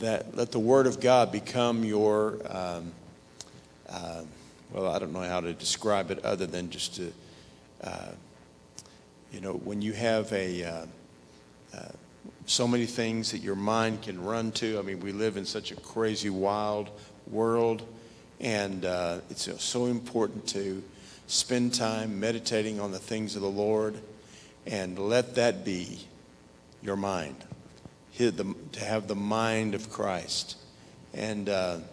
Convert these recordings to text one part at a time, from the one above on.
that let the Word of God become your, well, I don't know how to describe it other than just to, when you have so many things that your mind can run to. I mean, we live in such a crazy, wild world, and it's so important to spend time meditating on the things of the Lord and let that be your mind, to have the mind of Christ. And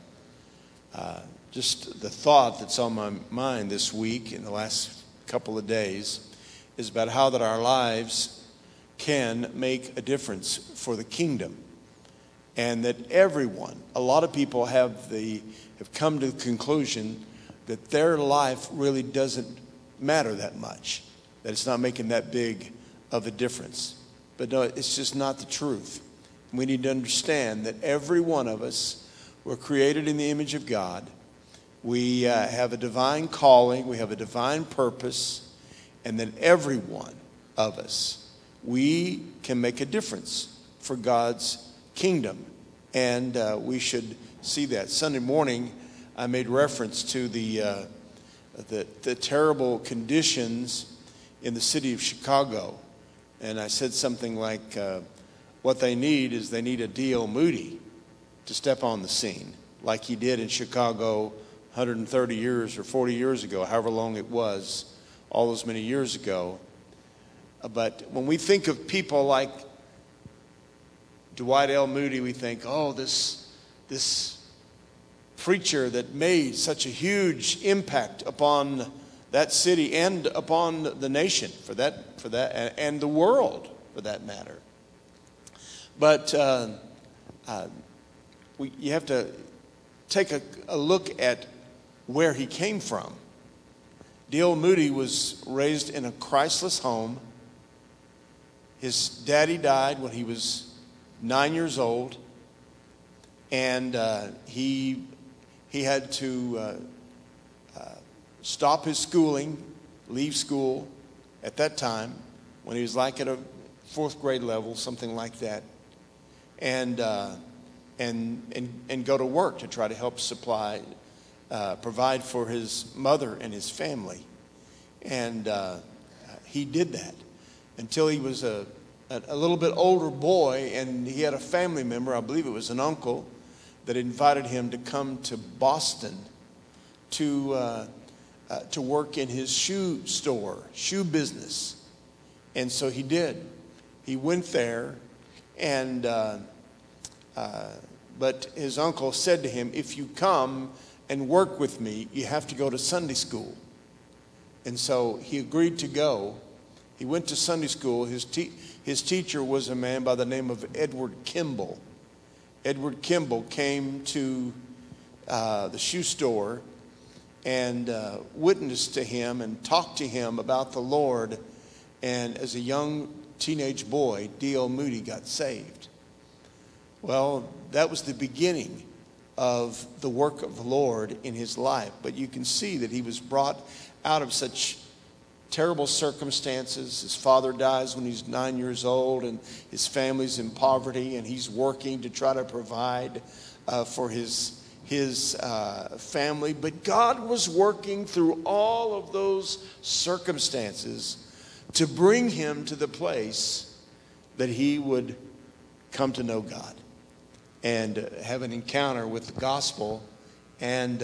just the thought that's on my mind this week in the last couple of days is about how that our lives can make a difference for the kingdom. And that everyone, a lot of people have come to the conclusion that their life really doesn't matter that much, that it's not making that big of a difference. But no, it's just not the truth. We need to understand that every one of us were created in the image of God. We have a divine calling, we have a divine purpose, and that every one of us, we can make a difference for God's kingdom. And we should see that. Sunday morning, I made reference to the terrible conditions in the city of Chicago. And I said something like, what they need is they need a D.L. Moody to step on the scene, like he did in Chicago 130 years or 40 years ago, however long it was, all those many years ago. But when we think of people like Dwight L. Moody, we think, oh, this preacher that made such a huge impact upon that city and upon the nation for that, and the world for that matter. But you have to take a look at where he came from. D.L. Moody was raised in a Christless home. His daddy died when he was 9 years old, and he had to stop his schooling, leave school at that time when he was like at a fourth grade level, something like that, and go to work to try to help provide for his mother and his family. And he did that until he was a little bit older boy, and he had a family member, I believe it was an uncle, that invited him to come to Boston to work in his shoe business. And so he did. He went there, and but his uncle said to him, if you come and work with me, you have to go to Sunday school. And so he agreed to go. He went to Sunday school. His teacher was a man by the name of Edward Kimball. Edward Kimball came to the shoe store and witnessed to him and talked to him about the Lord. And as a young teenage boy, D.L. Moody got saved. Well, that was the beginning of the work of the Lord in his life. But you can see that he was brought out of such terrible circumstances. His father dies when he's 9 years old, and his family's in poverty, and he's working to try to provide for his family. But God was working through all of those circumstances to bring him to the place that he would come to know God and have an encounter with the gospel. And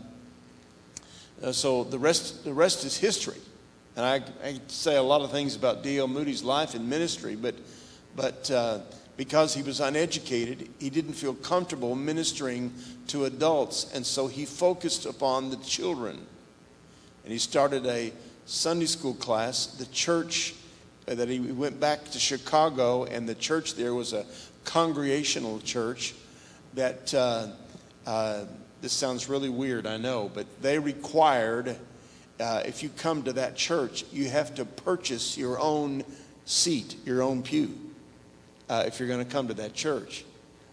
so the rest is history. And I say a lot of things about D.L. Moody's life and ministry, but because he was uneducated, he didn't feel comfortable ministering to adults, and so he focused upon the children. And he started a Sunday school class. The church that he went back to Chicago, and the church there was a congregational church that, this sounds really weird, I know, but they required, if you come to that church, you have to purchase your own seat, your own pew, if you're going to come to that church.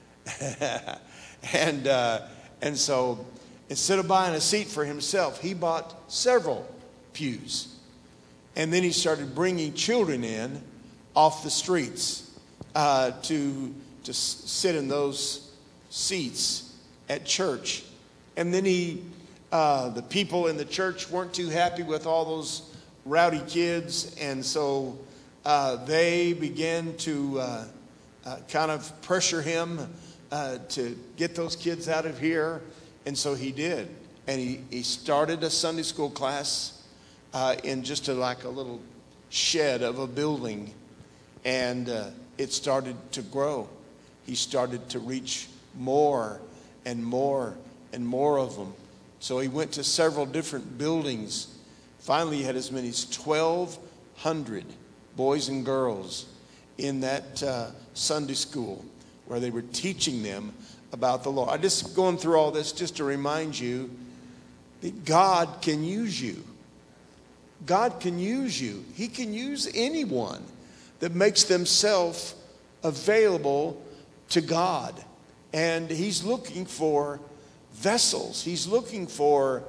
And so instead of buying a seat for himself, he bought several pews. And then he started bringing children in off the streets to sit in those seats at church. And then the people in the church weren't too happy with all those rowdy kids, and so they began to kind of pressure him to get those kids out of here. And so he did. And he started a Sunday school class in just like a little shed of a building. And it started to grow. He started to reach more and more and more of them. So he went to several different buildings. Finally, he had as many as 1,200 boys and girls in that Sunday school where they were teaching them about the Lord. I'm just going through all this just to remind you that God can use you. God can use you. He can use anyone that makes themselves available to God. And he's looking for vessels. He's looking for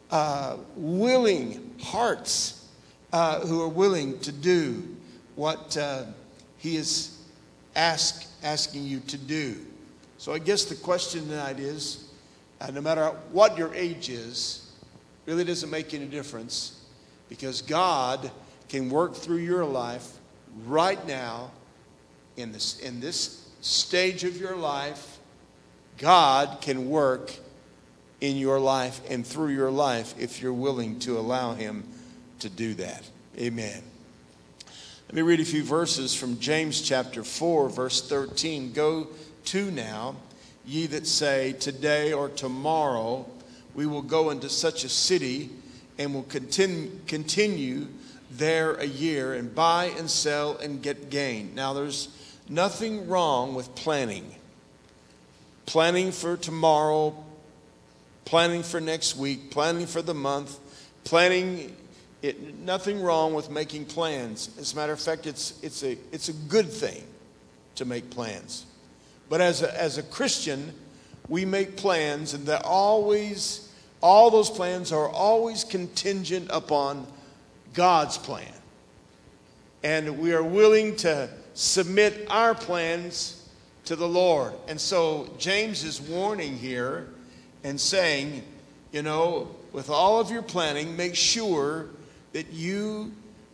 willing hearts who are willing to do what he is asking you to do. So I guess the question tonight is, no matter what your age is, really doesn't make any difference, because God can work through your life right now in this stage of your life. God can work in your life and through your life if you're willing to allow him to do that. Amen. Let me read a few verses from James chapter 4, verse 13. Go to now, ye that say, today or tomorrow we will go into such a city and will continue there a year and buy and sell and get gain. Now there's nothing wrong with planning. Planning for tomorrow, planning for next week, planning for the month, nothing wrong with making plans. As a matter of fact, it's a good thing to make plans. But as a Christian, we make plans, and all those plans are always contingent upon God's plan. And we are willing to submit our plans to the Lord. And so James is warning here and saying, with all of your planning, make sure that you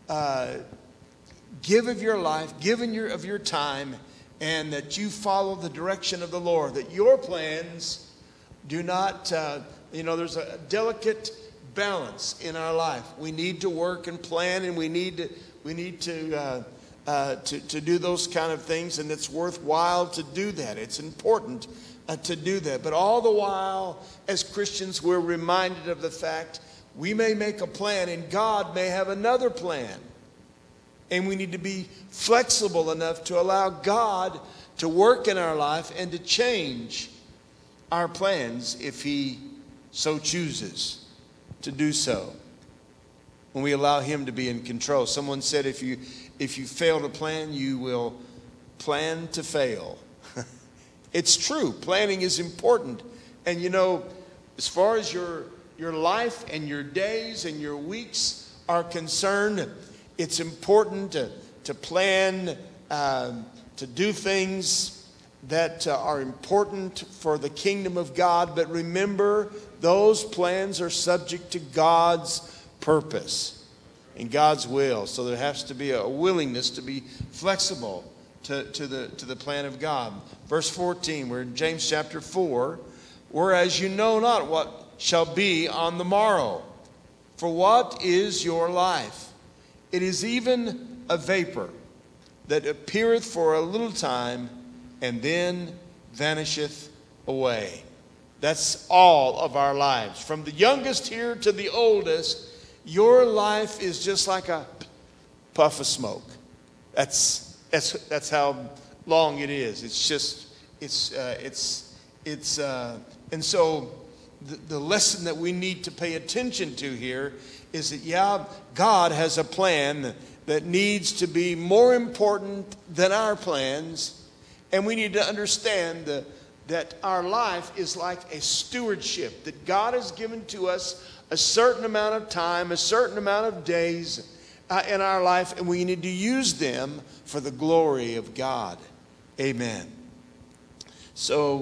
give of your life, of your time, and that you follow the direction of the Lord. That your plans do not, there's a delicate balance in our life. We need to work and plan, and we need to do those kind of things, and it's worthwhile to do that. It's important to do that. But all the while, as Christians, we're reminded of the fact we may make a plan, and God may have another plan. And we need to be flexible enough to allow God to work in our life and to change our plans if he so chooses to do so, when we allow him to be in control. Someone said if you fail to plan, you will plan to fail. It's true. Planning is important. And as far as your life and your days and your weeks are concerned, it's important to plan, to do things that are important for the kingdom of God. But remember, those plans are subject to God's purpose and God's will. So there has to be a willingness to be flexible to the plan of God. Verse 14, we're in James chapter 4. Whereas you know not what shall be on the morrow. For what is your life? It is even a vapor that appeareth for a little time and then vanisheth away. That's all of our lives. From the youngest here to the oldest, your life is just like a puff of smoke. That's how long it is. And so the lesson that we need to pay attention to here is that, God has a plan that needs to be more important than our plans. And we need to understand that our life is like a stewardship, that God has given to us a certain amount of time, a certain amount of days in our life, and we need to use them for the glory of God. Amen. So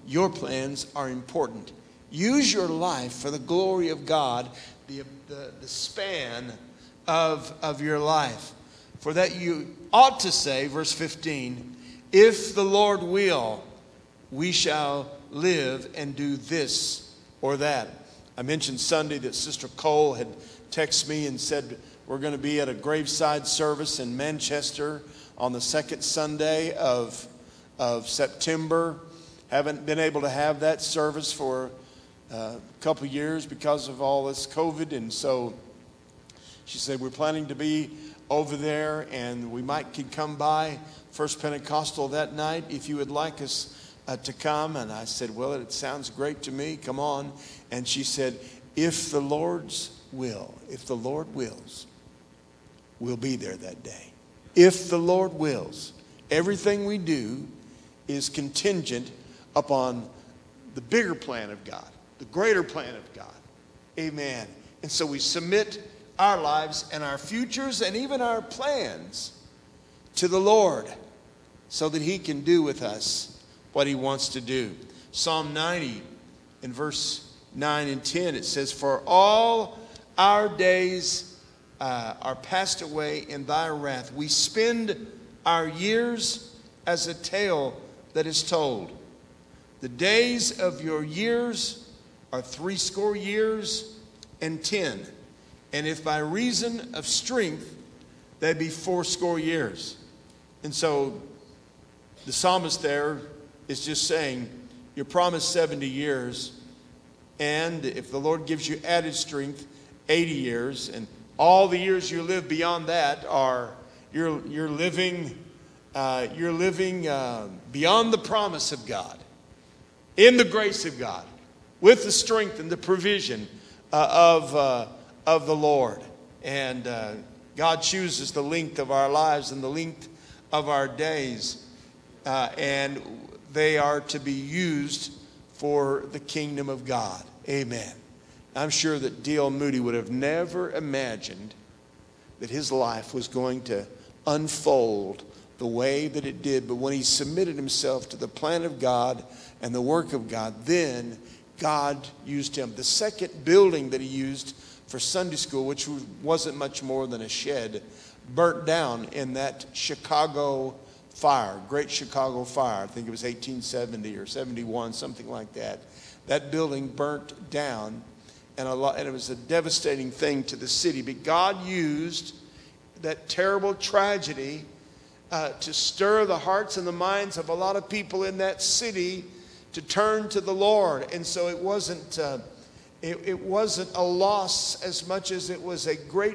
Your plans are important. Use your life for the glory of God, the span of your life. For that you ought to say, verse 15, if the Lord will, we shall live and do this or that. I mentioned Sunday that Sister Cole had texted me and said we're going to be at a graveside service in Manchester on the second Sunday of September. Haven't been able to have that service for a couple of years because of all this COVID. And so she said we're planning to be over there and we could come by First Pentecostal that night if you would like us to come. And I said, well, it sounds great to me. Come on. And she said, if the Lord's will, if the Lord wills, we'll be there that day. If the Lord wills. Everything we do is contingent upon the bigger plan of God, the greater plan of God. Amen. And so we submit our lives and our futures and even our plans to the Lord so that he can do with us what he wants to do. Psalm 90 in verse 9 and 10, it says, for all our days are passed away in thy wrath. We spend our years as a tale that is told. The days of your years are 80 years and 10. And if by reason of strength, they be 80 years. And so the psalmist there is just saying, you're promised 70 years. And if the Lord gives you added strength, 80 years. And all the years you live beyond that are, you're living beyond the promise of God, in the grace of God, with the strength and the provision of the Lord. And God chooses the length of our lives and the length of our days, and they are to be used for the kingdom of God. Amen. I'm sure that D.L. Moody would have never imagined that his life was going to unfold the way that it did. But when he submitted himself to the plan of God and the work of God, then God used him. The second building that he used for Sunday school, which wasn't much more than a shed, burnt down in that Chicago fire, Great Chicago Fire. I think it was 1870 or 71, something like that. That building burnt down, and it was a devastating thing to the city. But God used that terrible tragedy to stir the hearts and the minds of a lot of people in that city to turn to the Lord. And so it wasn't a loss as much as it was a great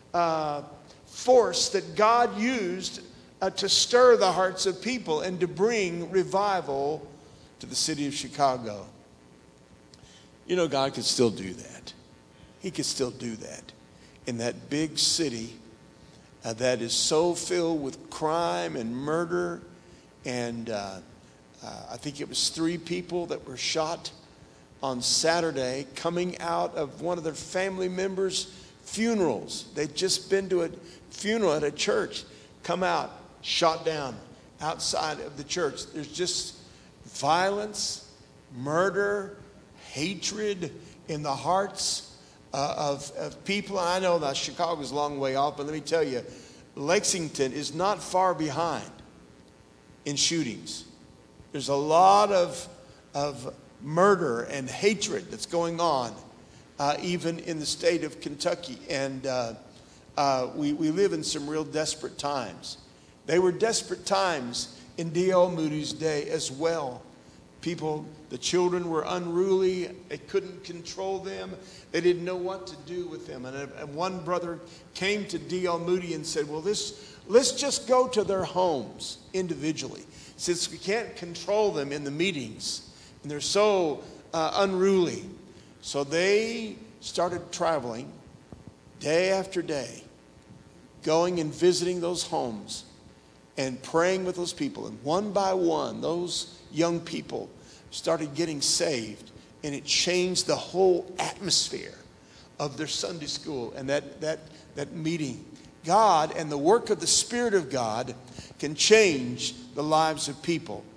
force that God used to stir the hearts of people and to bring revival to the city of Chicago. You know, God could still do that. He could still do that in that big city that is so filled with crime and murder. And I think it was 3 people that were shot on Saturday coming out of one of their family members' funerals. They'd just been to a funeral at a church, come out, shot down outside of the church. There's just violence, murder, hatred in the hearts of people. And I know that Chicago's a long way off, but let me tell you, Lexington is not far behind in shootings. There's a lot of murder and hatred that's going on, even in the state of Kentucky. And we live in some real desperate times. They were desperate times in D.L. Moody's day as well. People, the children were unruly. They couldn't control them. They didn't know what to do with them. And one brother came to D.L. Moody and said, well, let's just go to their homes individually, since we can't control them in the meetings. And they're so unruly. So they started traveling day after day, going and visiting those homes and praying with those people. And one by one, those young people started getting saved, and it changed the whole atmosphere of their Sunday school and that meeting. God and the work of the Spirit of God can change the lives of people.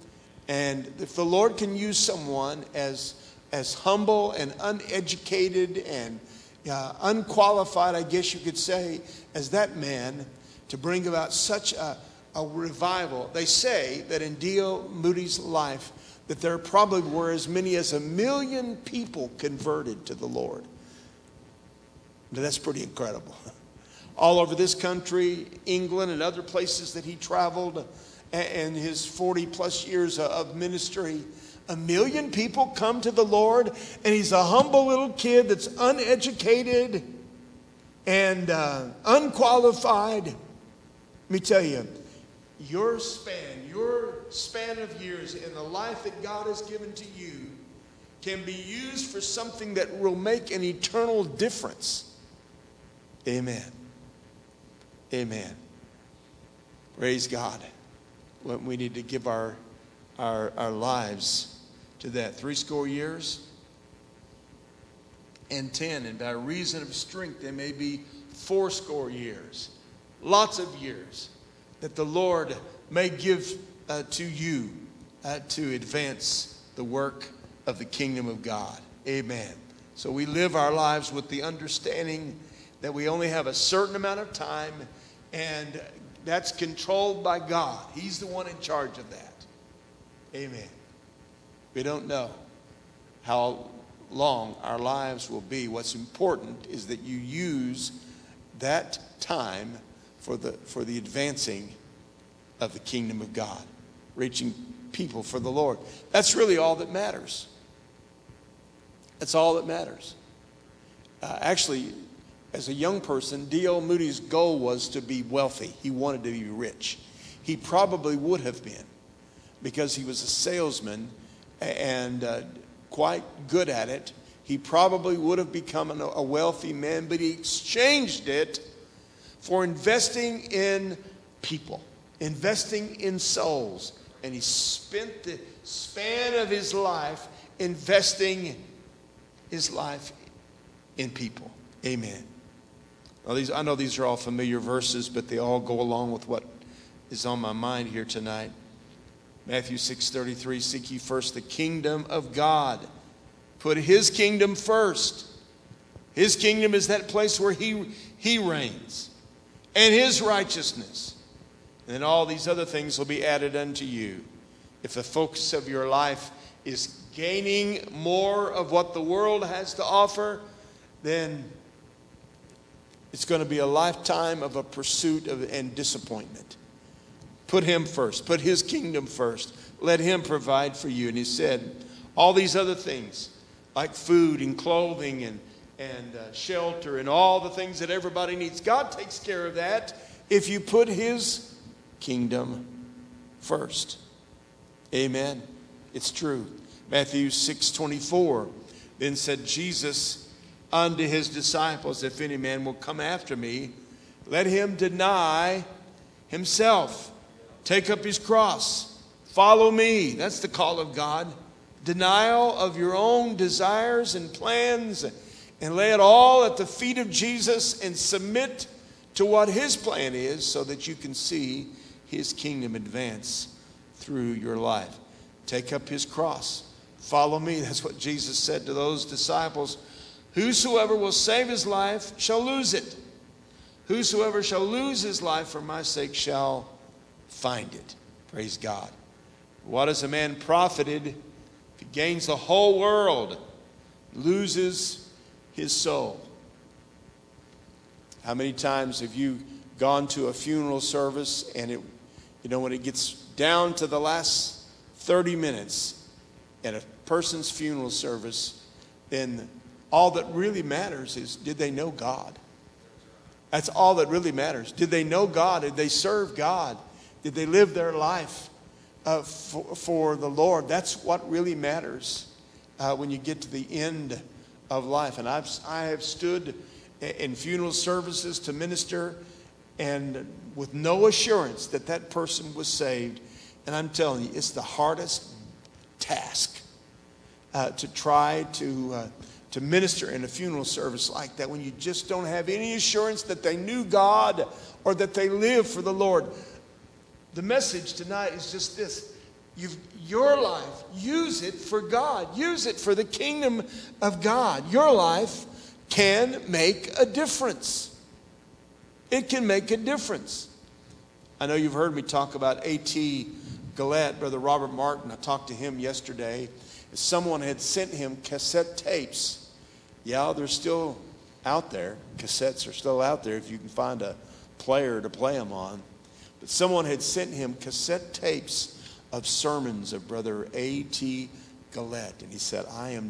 And if the Lord can use someone as humble and uneducated and unqualified, I guess you could say, as that man, to bring about such a revival. They say that in D.L. Moody's life, that there probably were as many as 1 million people converted to the Lord. Now, that's pretty incredible. All over this country, England, and other places that he traveled, and his 40 plus years of ministry, 1 million people come to the Lord, and he's a humble little kid that's uneducated and unqualified. Let me tell you, your span of years in the life that God has given to you can be used for something that will make an eternal difference. Amen. Amen. Praise God. We need to give our lives to that. 80 years and 10, and by reason of strength, they may be 80 years. Lots of years that the Lord may give to you to advance the work of the kingdom of God. Amen. So we live our lives with the understanding that we only have a certain amount of time, and that's controlled by God. He's the one in charge of that. Amen. We don't know how long our lives will be. What's important is that you use that time for the advancing of the kingdom of God, reaching people for the Lord. That's really all that matters. That's all that matters. Actually, as a young person, D.L. Moody's goal was to be wealthy. He wanted to be rich. He probably would have been, because he was a salesman and quite good at it. He probably would have become a wealthy man, but he exchanged it for investing in people, investing in souls. And he spent the span of his life investing his life in people. Amen. Well, I know these are all familiar verses, but they all go along with what is on my mind here tonight. Matthew 6:33, seek ye first the kingdom of God. Put his kingdom first. His kingdom is that place where he reigns. And his righteousness. And then all these other things will be added unto you. If the focus of your life is gaining more of what the world has to offer, then it's going to be a lifetime of a pursuit and disappointment. Put him first. Put his kingdom first. Let him provide for you. And he said, all these other things, like food and clothing and shelter and all the things that everybody needs, God takes care of that if you put his kingdom first. Amen. It's true. Matthew 6:24. Then said Jesus unto his disciples, if any man will come after me, let him deny himself, take up his cross, follow me. That's the call of God. Denial of your own desires and plans, and lay it all at the feet of Jesus and submit to what his plan is, so that you can see his kingdom advance through your life. Take up his cross. Follow me. That's what Jesus said to those disciples. Whosoever will save his life shall lose it. Whosoever shall lose his life for my sake shall find it. Praise God. What is a man profited if he gains the whole world, loses his soul? How many times have you gone to a funeral service and when it gets down to the last 30 minutes at a person's funeral service, then all that really matters is, did they know God? That's all that really matters. Did they know God? Did they serve God? Did they live their life for the Lord? That's what really matters when you get to the end of life. And I have stood in funeral services to minister, and with no assurance that that person was saved. And I'm telling you, it's the hardest task to try to minister in a funeral service like that, when you just don't have any assurance that they knew God or that they live for the Lord. The message tonight is just this. Your life, use it for God. Use it for the kingdom of God. Your life can make a difference. It can make a difference. I know you've heard me talk about A.T. Gillette, Brother Robert Martin. I talked to him yesterday. Someone had sent him cassette tapes. Yeah, they're still out there. Cassettes are still out there if you can find a player to play them on. But someone had sent him cassette tapes of sermons of Brother A.T. Gillette. And he said,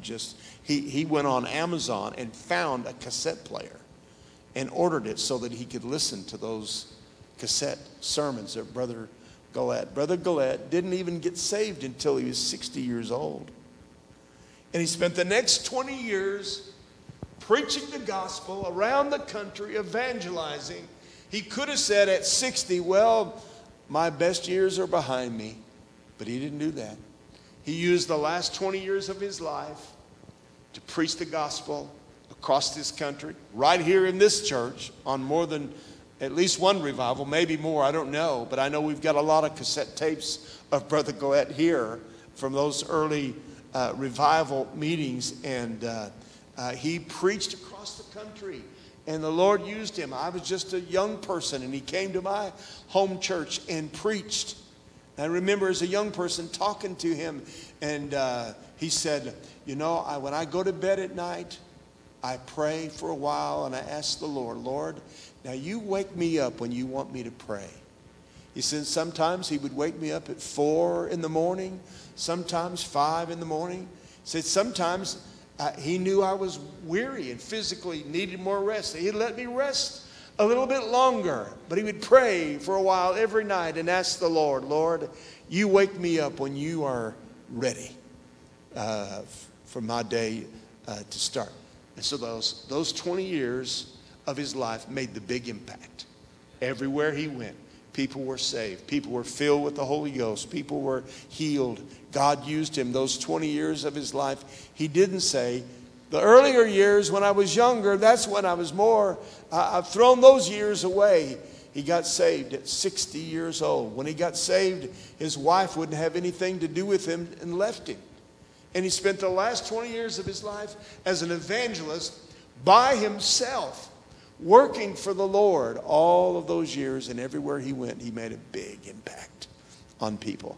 he went on Amazon and found a cassette player and ordered it so that he could listen to those cassette sermons of Brother Gillette. Brother Gillette didn't even get saved until he was 60 years old. And he spent the next 20 years preaching the gospel around the country, evangelizing. He could have said at 60, well, my best years are behind me. But he didn't do that. He used the last 20 years of his life to preach the gospel across this country, right here in this church, on more than at least one revival, maybe more, I don't know. But I know we've got a lot of cassette tapes of Brother Gillette here from those early revival meetings. And he preached across the country. And the Lord used him. I was just a young person, and he came to my home church and preached. I remember as a young person talking to him, and he said, when I go to bed at night, I pray for a while, and I ask the Lord, now you wake me up when you want me to pray. He said sometimes he would wake me up at 4 in the morning, sometimes 5 in the morning. He said sometimes he knew I was weary and physically needed more rest. He'd let me rest a little bit longer, but he would pray for a while every night and ask the Lord, you wake me up when you are ready for my day to start. And so those 20 years of his life made the big impact. Everywhere he went, people were saved. People were filled with the Holy Ghost. People were healed. God used him those 20 years of his life. He didn't say, the earlier years when I was younger, that's when I was more, I've thrown those years away. He got saved at 60 years old. When he got saved, his wife wouldn't have anything to do with him and left him. And he spent the last 20 years of his life as an evangelist by himself, working for the Lord all of those years. And everywhere he went, he made a big impact on people.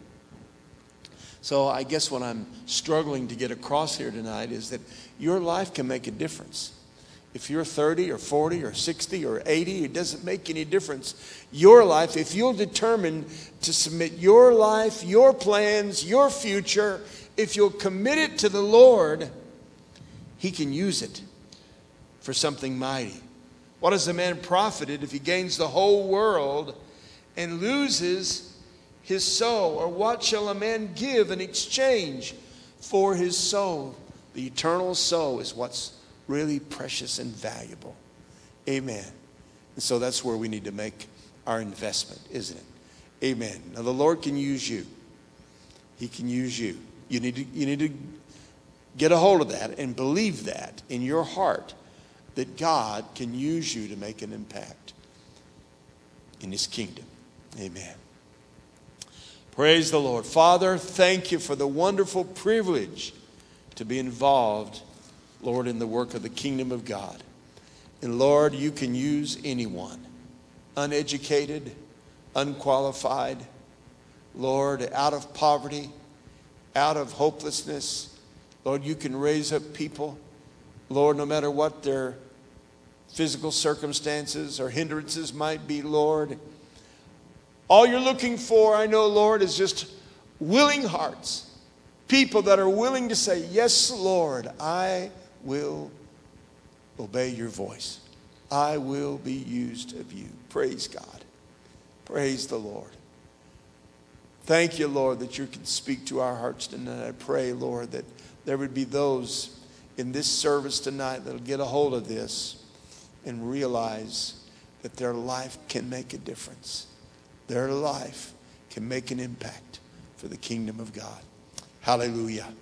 So I guess what I'm struggling to get across here tonight is that your life can make a difference. If you're 30 or 40 or 60 or 80, it doesn't make any difference. Your life, if you'll determine to submit your life, your plans, your future, if you'll commit it to the Lord, he can use it for something mighty. What is a man profited if he gains the whole world and loses his soul? Or what shall a man give in exchange for his soul? The eternal soul is what's really precious and valuable. Amen. And so that's where we need to make our investment, isn't it? Amen. Now the Lord can use you. He can use you. You need to get a hold of that and believe that in your heart, that God can use you to make an impact in his kingdom. Amen. Praise the Lord. Father, thank you for the wonderful privilege to be involved, Lord, in the work of the kingdom of God. And Lord, you can use anyone, uneducated, unqualified, Lord, out of poverty, out of hopelessness. Lord, you can raise up people, Lord, no matter what their physical circumstances or hindrances might be, Lord. All you're looking for, I know, Lord, is just willing hearts. People that are willing to say, yes, Lord, I will obey your voice. I will be used of you. Praise God. Praise the Lord. Thank you, Lord, that you can speak to our hearts tonight. I pray, Lord, that there would be those in this service tonight that will get a hold of this and realize that their life can make a difference. Their life can make an impact for the kingdom of God. Hallelujah.